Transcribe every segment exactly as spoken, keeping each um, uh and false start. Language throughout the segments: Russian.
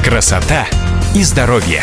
Красота и здоровье.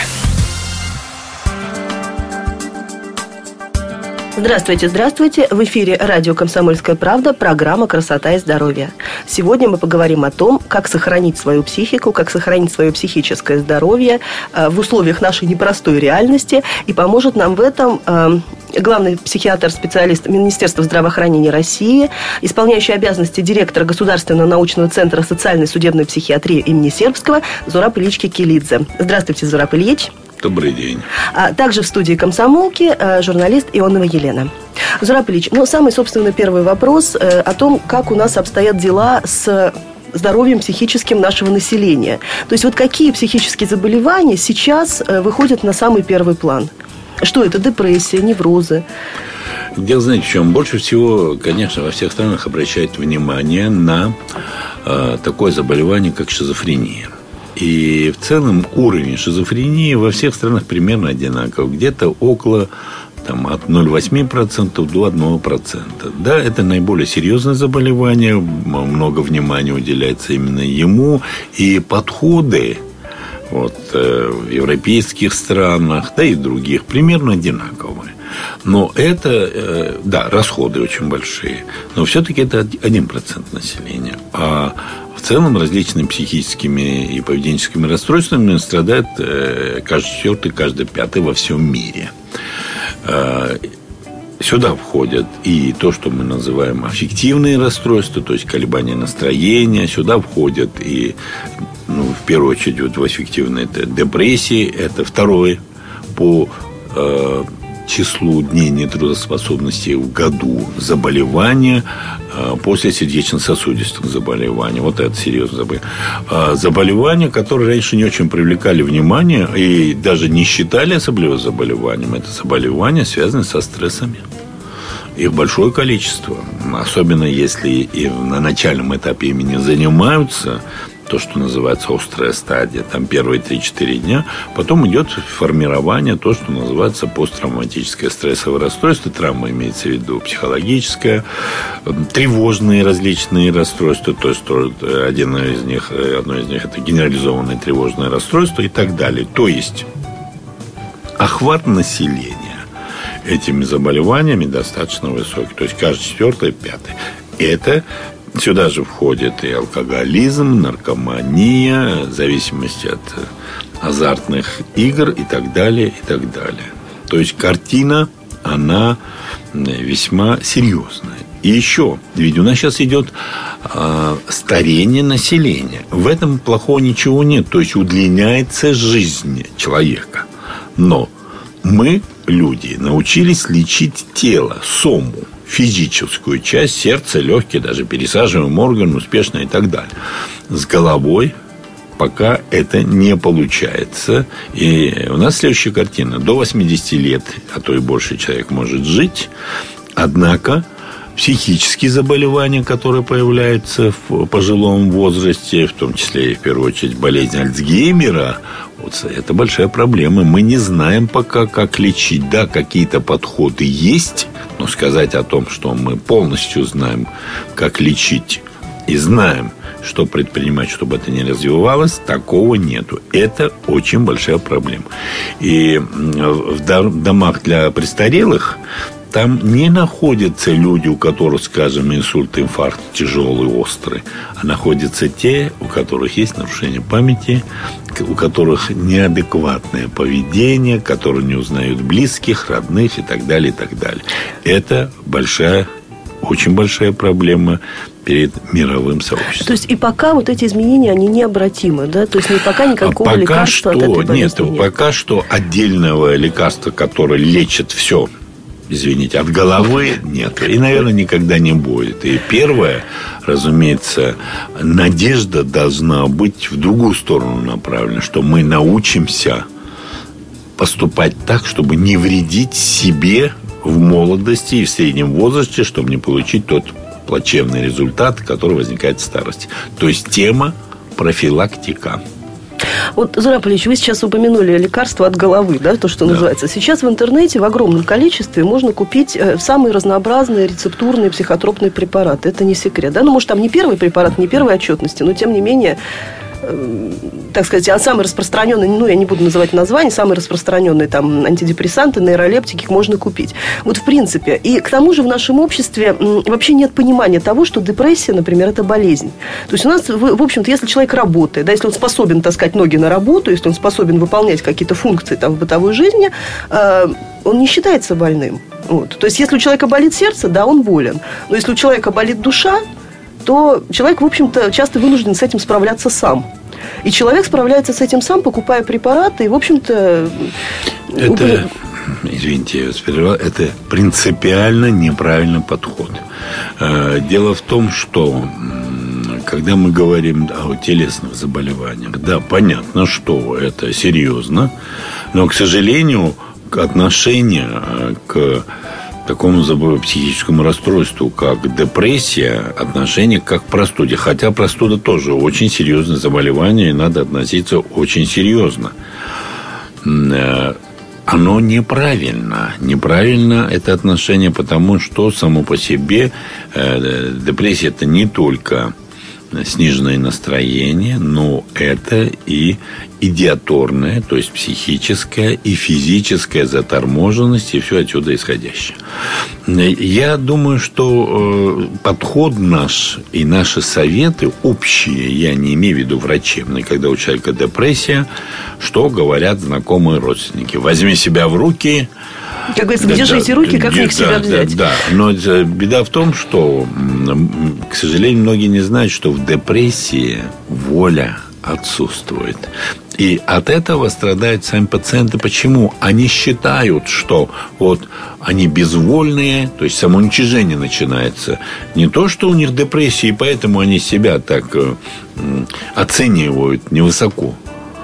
Здравствуйте, здравствуйте! В эфире радио «Комсомольская правда», программа «Красота и здоровье». Сегодня мы поговорим о том, как сохранить свою психику, как сохранить свое психическое здоровье в условиях нашей непростой реальности. И поможет нам в этом главный психиатр-специалист Министерства здравоохранения России, исполняющий обязанности директора Государственного научного центра социальной судебной психиатрии имени Сербского Зураб Ильич Кекилидзе. Здравствуйте, Зураб Ильич. Добрый день. А также в студии «Комсомолки» журналист Ионова Елена. Зураб Ильич, ну, самый, собственно, первый вопрос о том, как у нас обстоят дела с здоровьем психическим нашего населения. То есть, вот какие психические заболевания сейчас выходят на самый первый план? Что это? Депрессия, неврозы? Дело, знаете, в чем? Больше всего, конечно, во всех странах обращают внимание на э, такое заболевание, как шизофрения. И в целом уровень шизофрении во всех странах примерно одинаков. Где-то около там, от ноль целых восемь десятых процента до одного процента. Да, это наиболее серьезное заболевание. Много внимания уделяется именно ему. И подходы вот, в европейских странах, да и в других, примерно одинаковые. Но это, да, расходы очень большие. Но все-таки это один процент населения. А в целом различными психическими и поведенческими расстройствами страдает каждый четвертый, каждый пятый во всем мире. Сюда входят и то, что мы называем аффективные расстройства, то есть колебания настроения. Сюда входят и, ну, в первую очередь, вот в аффективные это депрессии. Это второе по э, числу дней нетрудоспособности в году заболевания э, после сердечно-сосудистых заболеваний. Вот это серьезное заболевание. Э, заболевания, которые раньше не очень привлекали внимание и даже не считали особливо заболеванием. Это заболевания, связанные со стрессами. Их большое количество. Особенно если и на начальном этапе ими не занимаются, то, что называется острая стадия, там первые три-четыре дня, потом идет формирование, то, что называется посттравматическое стрессовое расстройство, травма имеется в виду психологическое, тревожные различные расстройства, то есть один из них, одно из них это генерализованное тревожное расстройство и так далее. То есть охват населения этими заболеваниями достаточно высокий, то есть каждый четвертый, пятый. Это сюда же входит и алкоголизм, наркомания, зависимость от азартных игр и так далее, и так далее. То есть картина, она весьма серьезная. И еще, ведь у нас сейчас идет э, старение населения. В этом плохого ничего нет. То есть удлиняется жизнь человека. Но мы, люди, научились лечить тело, сому, физическую часть, сердце, легкие, даже пересаживаем орган успешно и так далее. С головой пока это не получается. И у нас следующая картина. До восьмидесяти лет, а то и больше человек может жить. Однако психические заболевания, которые появляются в пожилом возрасте, в том числе и в первую очередь болезнь Альцгеймера, вот это большая проблема. Мы не знаем пока, как лечить. Да, какие-то подходы есть, но сказать о том, что мы полностью знаем, как лечить, и знаем, что предпринимать, чтобы это не развивалось, такого нету. Это очень большая проблема. И в домах для престарелых там не находятся люди, у которых, скажем, инсульт, инфаркт тяжелый, острый, а находятся те, у которых есть нарушение памяти, у которых неадекватное поведение, которые не узнают близких, родных и так далее, и так далее. Это большая, очень большая проблема перед мировым сообществом. То есть и пока вот эти изменения, они необратимы, да? То есть не пока никакого пока лекарства что, от этой болезни нет, нет? Пока что отдельного лекарства, которое лечит все, извините, от головы нет. И, наверное, никогда не будет. И первое, разумеется, надежда должна быть в другую сторону направлена, что мы научимся поступать так, чтобы не вредить себе в молодости и в среднем возрасте, чтобы не получить тот плачевный результат, который возникает в старости. То есть тема профилактика. Вот, Зураб Ильич, вы сейчас упомянули лекарства от головы, да, то, что да. называется. Сейчас в интернете в огромном количестве можно купить самые разнообразные рецептурные психотропные препараты. Это не секрет, да? Ну, может, там не первый препарат, не первой отчетности, но, тем не менее, так сказать, а самый распространенный, ну, я не буду называть название, самые распространенные там антидепрессанты, нейролептики можно купить. Вот в принципе. И к тому же в нашем обществе вообще нет понимания того, что депрессия, например, это болезнь. То есть у нас, в общем-то, если человек работает, да, если он способен таскать ноги на работу, если он способен выполнять какие-то функции там в бытовой жизни, он не считается больным. Вот. То есть если у человека болит сердце, да, он болен. Но если у человека болит душа, то человек, в общем-то, часто вынужден с этим справляться сам. И человек справляется с этим сам, покупая препараты, и, в общем-то... Это, извините, я вас перервал, это принципиально неправильный подход. Дело в том, что когда мы говорим о телесных заболеваниях, да, понятно, что это серьезно, но, к сожалению, отношение к такому психическому расстройству, как депрессия, отношение как к простуде. Хотя простуда тоже очень серьезное заболевание, и надо относиться очень серьезно. Оно неправильно. Неправильно это отношение, потому что само по себе депрессия – это не только сниженное настроение, но это и идиаторная, то есть психическая и физическая заторможенность, и все отсюда исходящее. Я думаю, что подход наш и наши советы общие, я не имею в виду врачебные, когда у человека депрессия, что говорят знакомые родственники: возьми себя в руки. Как говорится, держите да, руки, как да, в них себя взять. Да, да, но беда в том, что, к сожалению, многие не знают, что в депрессии воля отсутствует. И от этого страдают сами пациенты. Почему? Они считают, что вот они безвольные, то есть самоуничижение начинается. Не то, что у них депрессия, и поэтому они себя так э, оценивают невысоко.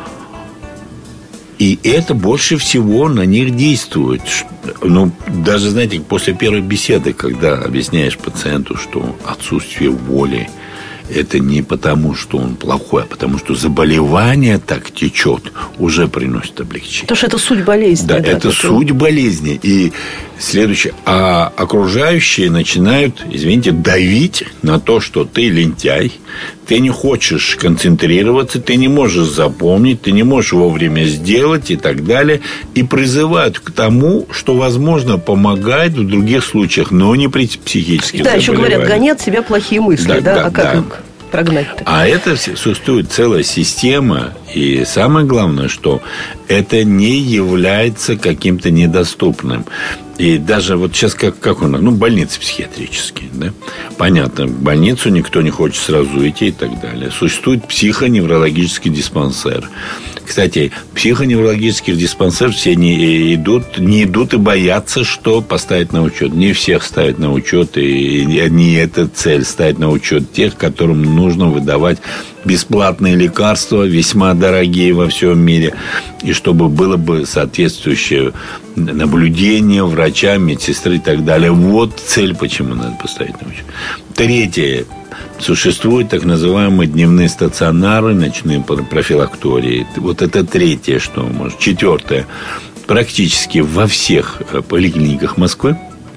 И это больше всего на них действует. Ну, даже, знаете, после первой беседы, когда объясняешь пациенту, что отсутствие воли – это не потому, что он плохой, а потому что заболевание так течет, уже приносит облегчение. Потому что это суть болезни. Да, да это такой. Суть болезни. И следующее. А окружающие начинают, извините, давить на то, что ты лентяй, ты не хочешь концентрироваться, ты не можешь запомнить, ты не можешь вовремя сделать и так далее. И призывают к тому, что, возможно, помогает в других случаях, но не при психических да, заболеваниях. Да, еще говорят, гони от себя плохие мысли. Да, да? Да, а как да. их прогнать-то? А это существует целая система. И самое главное, что это не является каким-то недоступным. И даже вот сейчас как, как у нас, ну, больницы психиатрические, да? Понятно, в больницу никто не хочет сразу идти и так далее. Существует психоневрологический диспансер. Кстати, психоневрологических диспансеров все не идут, не идут и боятся, что поставить на учет. Не всех ставят на учет, и не эта цель ставить на учет тех, которым нужно выдавать бесплатные лекарства, весьма дорогие во всем мире, и чтобы было бы соответствующее наблюдение врача, медсестры и так далее. Вот цель, почему надо поставить на учет. Третье. Существуют так называемые дневные стационары, ночные профилактории. Вот это третье, что может. Четвертое. Практически во всех поликлиниках Москвы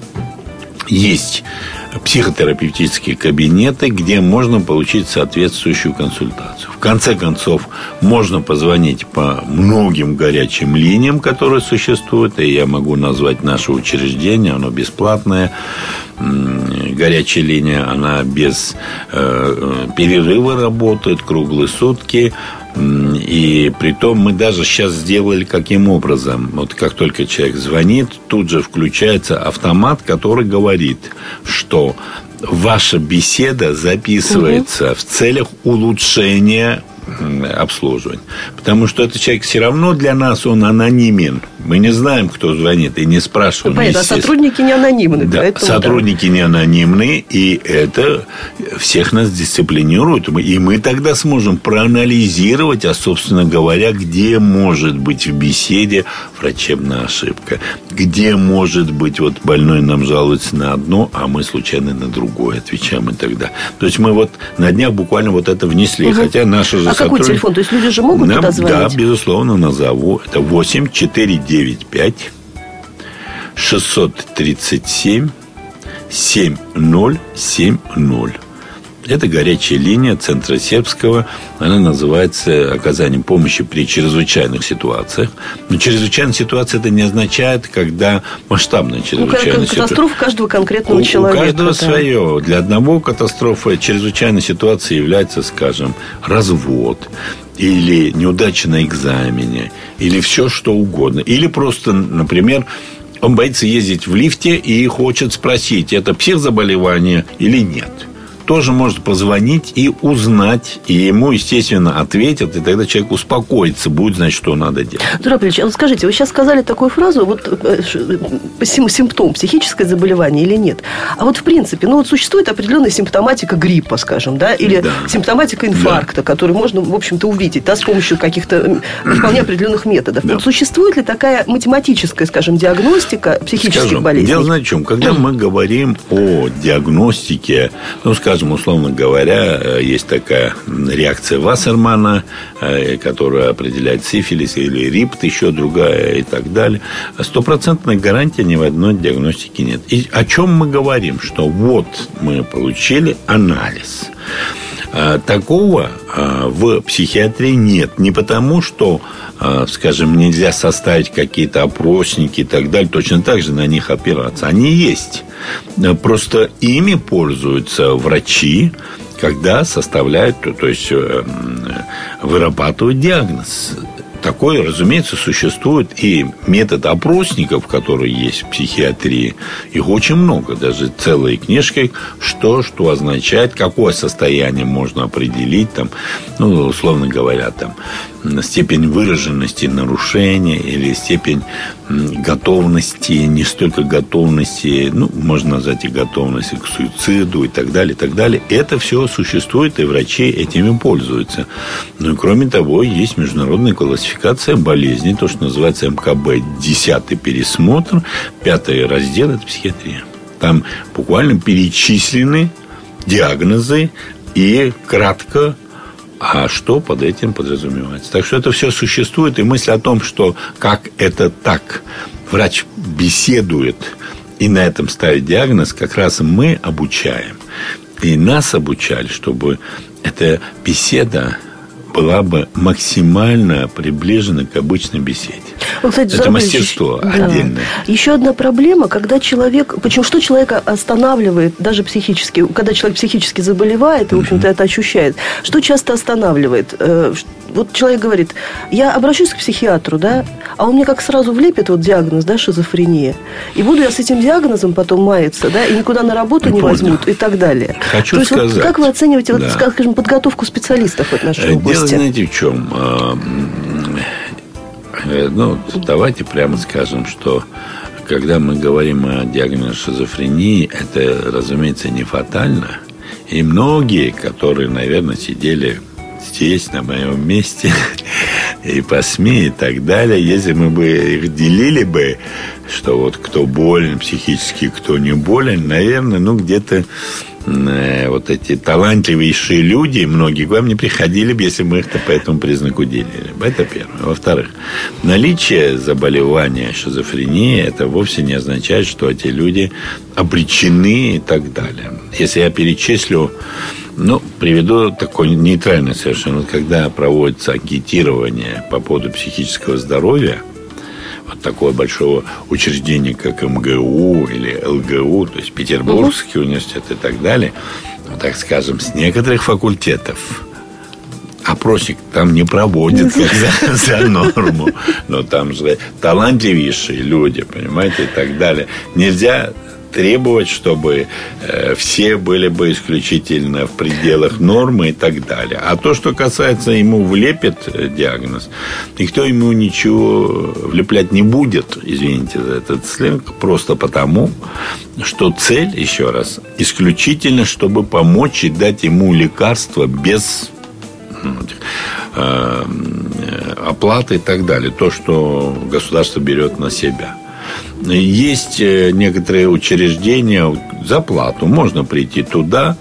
есть психотерапевтические кабинеты, где можно получить соответствующую консультацию. В конце концов, можно позвонить по многим горячим линиям, которые существуют, и я могу назвать наше учреждение, оно бесплатное. Горячая линия, она без э, перерыва работает, круглые сутки. И притом мы даже сейчас сделали каким образом. Вот как только человек звонит, тут же включается автомат, который говорит, что ваша беседа записывается угу. в целях улучшения обслуживания. Потому что этот человек все равно для нас, он анонимен. Мы не знаем, кто звонит, и не спрашиваем. Понятно, а сотрудники не анонимны. Да, поэтому, сотрудники да. не анонимны, и это всех нас дисциплинирует. И мы тогда сможем проанализировать, а, собственно говоря, где может быть в беседе врачебная ошибка. Где может быть, вот больной нам жалуется на одно, а мы случайно на другое отвечаем и так далее. То есть мы вот на днях буквально вот это внесли. Угу. Хотя наши же А сотрудники... какой телефон? То есть люди же могут да, туда звонить? Да, безусловно, назову. Это восемь четыре девять пять шестьсот тридцать семь семь ноль семь ноль. Это горячая линия Центра Сербского. Она называется оказанием помощи при чрезвычайных ситуациях. Но чрезвычайная ситуация это не означает, когда масштабная чрезвычайная ну, ситуация. Катастрофа каждого конкретного у, человека. У каждого да. свое. Для одного катастрофа чрезвычайной ситуацией является, скажем, развод. Или неудача на экзамене. Или все, что угодно. Или просто, например, он боится ездить в лифте и хочет спросить, это психзаболевание или нет. Тоже может позвонить и узнать, и ему, естественно, ответят, и тогда человек успокоится, будет знать, что надо делать. Артур Апрельевич, а вот скажите, вы сейчас сказали такую фразу, вот симптом, психическое заболевание или нет. А вот в принципе, ну вот существует определенная симптоматика гриппа, скажем, да, или да. симптоматика инфаркта, да. которую можно, в общем-то, увидеть, да, с помощью каких-то вполне определенных методов. Да. Вот существует ли такая математическая, скажем, диагностика психических скажем, болезней? Дело, знаете, в чем? Когда мы говорим о диагностике, ну, скажем, Скажем, условно говоря, есть такая реакция Вассермана, которая определяет сифилис или рипт, еще другая и так далее. Стопроцентной гарантии ни в одной диагностике нет. И о чем мы говорим? Что вот мы получили анализ. Такого в психиатрии нет. Не потому, что, скажем, нельзя составить какие-то опросники и так далее, точно так же на них опираться. Они есть. Просто ими пользуются врачи, когда составляют, то есть вырабатывают диагноз. Такой, разумеется, существует и метод опросников, которые есть в психиатрии. Их очень много, даже целые книжки, что, что означает, какое состояние можно определить, там, ну, условно говоря, там, степень выраженности нарушения или степень готовности, не столько готовности, ну, можно назвать и готовности к суициду и так далее, и так далее. Это все существует, и врачи этими пользуются. Ну, и кроме того, есть международная классификация болезней, то, что называется эм ка бэ, десятый пересмотр, пятый раздел – это психиатрия. Там буквально перечислены диагнозы и кратко, а что под этим подразумевается. Так что это все существует. И мысль о том, что как это так, врач беседует и на этом ставит диагноз, как раз мы обучаем. И нас обучали, чтобы эта беседа была бы максимально приближена к обычной беседе. Ну, кстати, это мастерство да. отдельное. Еще одна проблема, когда человек... Почему что человека останавливает, даже психически, когда человек психически заболевает, и, в общем-то, это ощущает, что часто останавливает? Вот человек говорит, я обращусь к психиатру, да, а он мне как сразу влепит вот диагноз, да, шизофрения. И буду я с этим диагнозом потом маяться, да, и никуда на работу не, не возьмут, и так далее. Хочу То есть, сказать... Вот как вы оцениваете, да. вот, скажем, подготовку специалистов в нашей области? Дело, знаете, в чем? Ну, давайте прямо скажем, что когда мы говорим о диагнозе шизофрении, это, разумеется, не фатально. И многие, которые, наверное, сидели здесь, на моем месте, и по СМИ и так далее, если мы бы их делили бы, что вот кто болен психически, кто не болен, наверное, ну, где-то вот эти талантливейшие люди, многие к вам не приходили бы, если бы их-то по этому признаку делили. Это первое. Во-вторых, наличие заболевания шизофрении, это вовсе не означает, что эти люди обречены и так далее. Если я перечислю, ну, приведу такой нейтральный совершенно. Вот когда проводится агитирование по поводу психического здоровья, вот такого большого учреждения, как эм гэ у или эл гэ у, то есть Петербургский угу. университет и так далее, ну, так скажем, с некоторых факультетов опросник там не проводят как за, за норму, но там же талантливейшие люди, понимаете, и так далее. Нельзя требовать, чтобы э, все были бы исключительно в пределах нормы и так далее. А то, что касается, ему влепит диагноз, никто ему ничего влеплять не будет, извините за этот сленг, просто потому, что цель, еще раз, исключительно, чтобы помочь и дать ему лекарство без ну, э, оплаты и так далее. То, что государство берет на себя. Есть некоторые учреждения за плату. Можно прийти туда,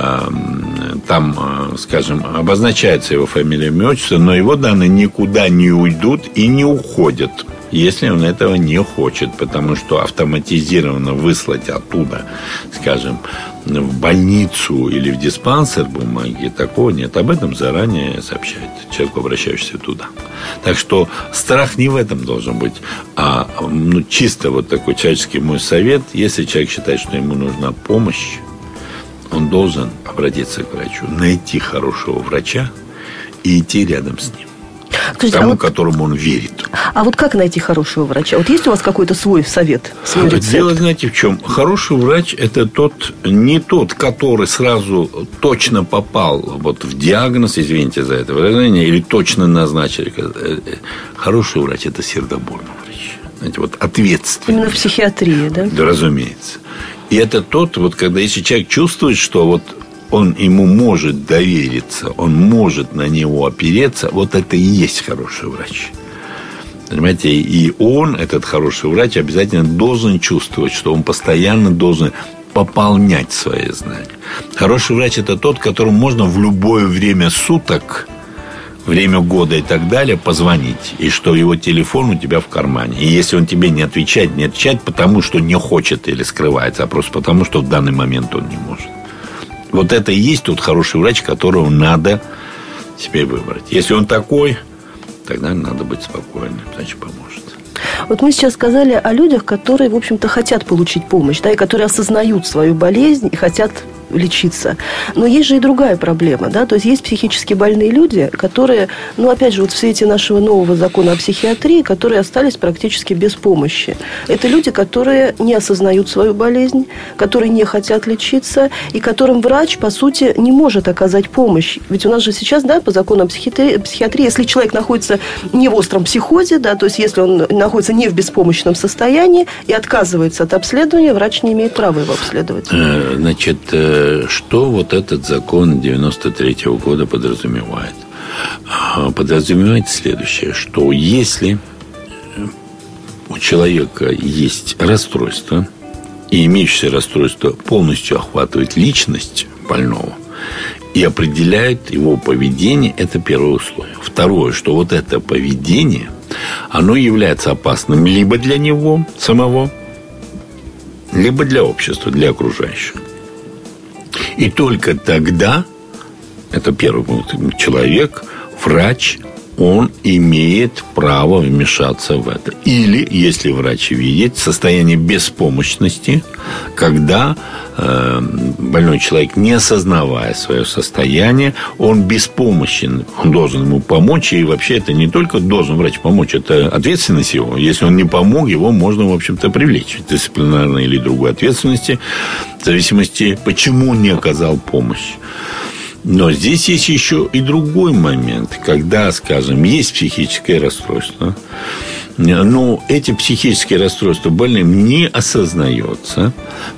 там, скажем, обозначается его фамилия, имя, отчество, но его данные никуда не уйдут и не уходят. если он этого не хочет, потому что автоматизированно выслать оттуда, скажем, в больницу или в диспансер бумаги, такого нет. Об этом заранее сообщает человеку, обращающемуся туда. Так что страх не в этом должен быть, а ну, чисто вот такой человеческий мой совет. Если человек считает, что ему нужна помощь, он должен обратиться к врачу, найти хорошего врача и идти рядом с ним. Скажите, тому, а вот, которому он верит. А вот как найти хорошего врача? Вот есть у вас какой-то свой совет, свой рецепт? Дело, знаете, в чем? Хороший врач – это тот, не тот, который сразу точно попал вот в диагноз, извините за это выражение, или точно назначили. Хороший врач – это сердобольный врач. Знаете, вот ответственный. Именно в психиатрии, да? Да, разумеется. И это тот, вот когда если человек чувствует, что вот он ему может довериться, он может на него опереться, вот это и есть хороший врач. Понимаете, и он, этот хороший врач, обязательно должен чувствовать, что он постоянно должен пополнять свои знания. Хороший врач – это тот, которому можно в любое время суток, время года и так далее позвонить, и что его телефон у тебя в кармане. И если он тебе не отвечает, не отвечает, потому что не хочет или скрывается, а просто потому, что в данный момент он не может. Вот это и есть тот хороший врач, которого надо себе выбрать. Если он такой, тогда надо быть спокойным, значит, поможет. Вот мы сейчас сказали о людях, которые, в общем-то, хотят получить помощь, да, и которые осознают свою болезнь и хотят лечиться. Но есть же и другая проблема, да, то есть есть психически больные люди, которые, ну, опять же, вот в свете нашего нового закона о психиатрии, которые остались практически без помощи. Это люди, которые не осознают свою болезнь, которые не хотят лечиться, и которым врач, по сути, не может оказать помощь. Ведь у нас же сейчас, да, по закону о психиатрии, психиатрии, если человек находится не в остром психозе, да, то есть если он находится не в беспомощном состоянии и отказывается от обследования, врач не имеет права его обследовать. Значит, что вот этот закон девяносто третьего года подразумевает? Подразумевает следующее, что если у человека есть расстройство, и имеющееся расстройство полностью охватывает личность больного и определяет его поведение, это первое условие. Второе, что вот это поведение, оно является опасным либо для него самого, либо для общества, для окружающих. И только тогда, это первый пункт, человек, врач, он имеет право вмешаться в это. Или, если врач видит состояние беспомощности, когда э, больной человек, не осознавая свое состояние, он беспомощен, он должен ему помочь, и вообще это не только должен врач помочь, это ответственность его. Если он не помог, его можно, в общем-то, привлечь к дисциплинарной или другой ответственности, в зависимости, почему он не оказал помощь. Но здесь есть еще и другой момент, когда, скажем, есть психическое расстройство, но эти психические расстройства больным не осознается,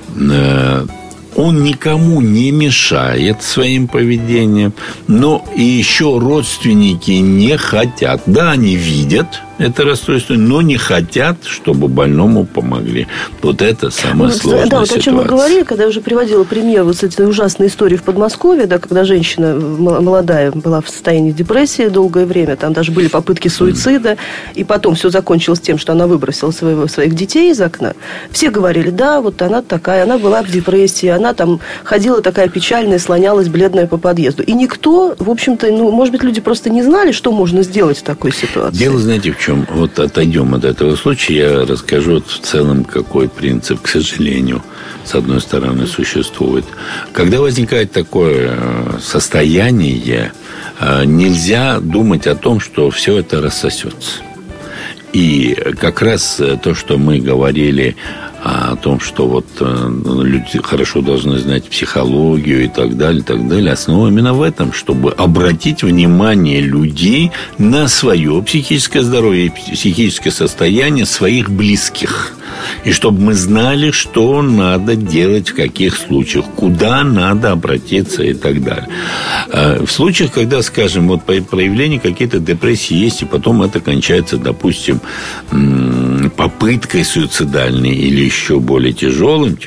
он никому не мешает своим поведением, но и еще родственники не хотят. Да, они видят это расстройство, но не хотят, чтобы больному помогли. Вот это самая вот, сложная да, вот ситуация. О чем мы говорили, когда я уже приводила пример вот с этой ужасной историей в Подмосковье, да, когда женщина молодая была в состоянии депрессии долгое время, там даже были попытки суицида, mm. и потом все закончилось тем, что она выбросила своего, своих детей из окна. Все говорили, да, вот она такая, она была в депрессии, она там ходила такая печальная, слонялась бледная по подъезду. И никто, в общем-то, ну, может быть, люди просто не знали, что можно сделать в такой ситуации. Дело, знаете, в чем? Вот отойдем от этого случая, я расскажу вот в целом, какой принцип, к сожалению, с одной стороны, существует. Когда возникает такое состояние, нельзя думать о том, что все это рассосется. И как раз то, что мы говорили о том, что вот люди хорошо должны знать психологию и так далее, и так далее. Основа именно в этом, чтобы обратить внимание людей на свое психическое здоровье и психическое состояние своих близких. И чтобы мы знали, что надо делать в каких случаях, куда надо обратиться и так далее. В случаях, когда, скажем, вот проявление какой-то депрессии есть, и потом это кончается, допустим, попыткой суицидальной или еще более тяжелым чем-то,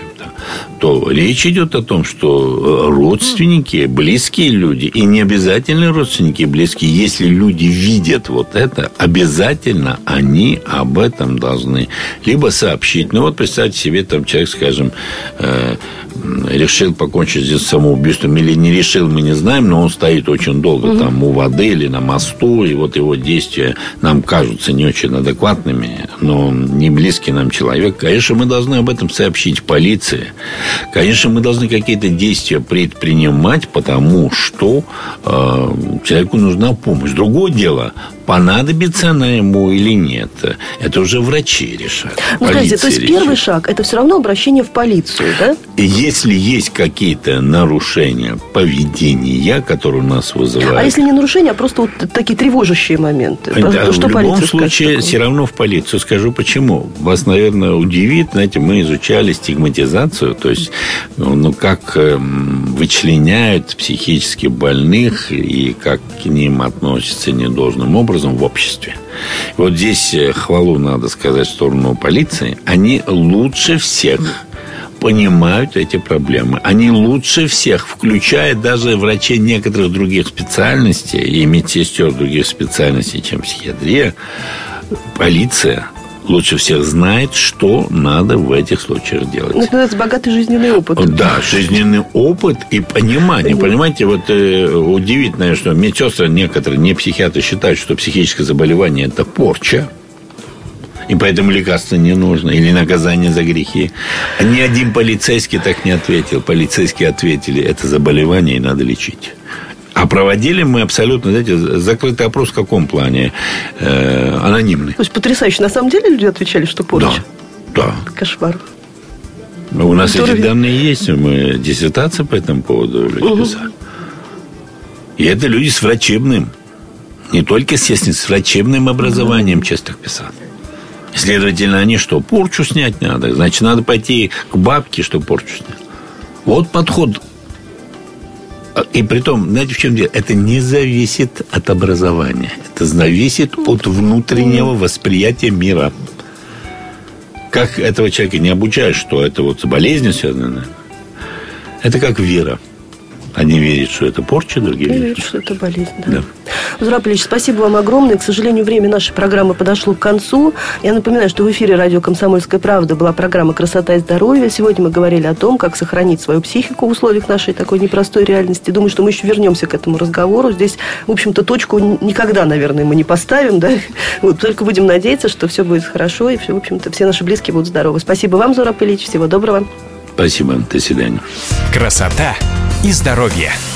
то речь идет о том, что родственники, близкие люди, и не обязательно родственники, близкие, если люди видят вот это, обязательно они об этом должны либо сообщить. Ну, вот представьте себе, там человек, скажем, э, решил покончить здесь самоубийством или не решил, мы не знаем, но он стоит очень долго угу. там у воды или на мосту, и вот его действия нам кажутся не очень адекватными, но не близкий нам человек. Конечно, мы должны об этом сообщить полиции. Конечно, мы должны какие-то действия предпринимать, потому что э, человеку нужна помощь. Другое дело, понадобится она ему или нет, это уже врачи решают. Ну, скажите, то есть решает. Первый шаг – это все равно обращение в полицию, да? Если есть какие-то нарушения поведения, которые у нас вызывают... А если не нарушения, а просто вот такие тревожащие моменты? Да, то, что в любом случае, все равно в полицию. Скажу почему. Вас, наверное, удивит, знаете, мы изучали стигматизацию, то есть, ну, как вычленяют психически больных и как к ним относятся недолжным образом в обществе. Вот здесь хвалу надо сказать в сторону полиции. Они лучше всех понимают эти проблемы. Они лучше всех, включая даже врачей некоторых других специальностей и медсестер других специальностей, чем психиатрия, полиция лучше всех знает, что надо в этих случаях делать. Ну, это богатый жизненный опыт. Да, жизненный опыт и понимание. Mm-hmm. Понимаете, вот э, удивительно, что медсестры некоторые, не психиатры, считают, что психическое заболевание – это порча. И поэтому лекарства не нужно. Или наказание за грехи. Ни один полицейский так не ответил. Полицейские ответили, это заболевание и надо лечить. А проводили мы абсолютно, знаете, закрытый опрос в каком плане? Э, анонимный. То есть потрясающе. На самом деле люди отвечали, что порча? Да, да. Кошмар. У нас эти уровень... данные есть. Мы диссертации по этому поводу угу. писали. И это люди с врачебным. Не только, естественно, с врачебным образованием, честно писали. Следовательно, они что, порчу снять надо? Значит, надо пойти к бабке, чтобы порчу снять. Вот подход. И при том, знаете, в чем дело? Это не зависит от образования. Это зависит от внутреннего восприятия мира. Как этого человека не обучают, что это вот болезнь связана. Это как вера. Одни верят, что это порча, другие верят, верят, что это болезнь. Да. Да. Зураб Ильич, спасибо вам огромное. К сожалению, время нашей программы подошло к концу. Я напоминаю, что в эфире радио «Комсомольская правда» была программа «Красота и здоровье». Сегодня мы говорили о том, как сохранить свою психику в условиях нашей такой непростой реальности. Думаю, что мы еще вернемся к этому разговору. Здесь, в общем-то, точку никогда, наверное, мы не поставим. Да? Вот, только будем надеяться, что все будет хорошо, и, все, в общем-то, все наши близкие будут здоровы. Спасибо вам, Зураб Ильич. Всего доброго. Спасибо. До свидания. Красота и здоровье.